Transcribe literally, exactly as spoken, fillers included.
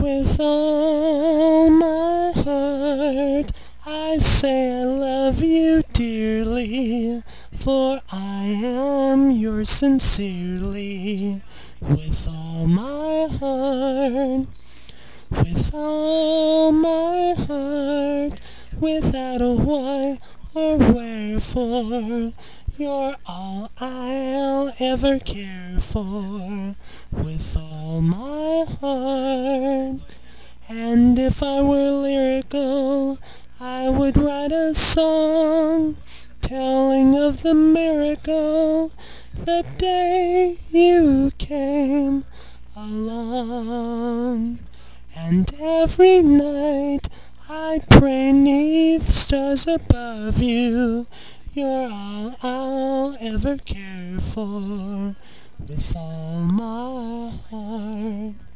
With all my heart I say I love you dearly, for I am yours sincerely. With all my heart, with all my heart, without a why or wherefore, you're all I'll ever care for. With all my heart. And if I were lyrical, I would write a song telling of the miracle the day you came along. And every night I pray 'neath stars above you, you're all I'll ever care for. With all my heart.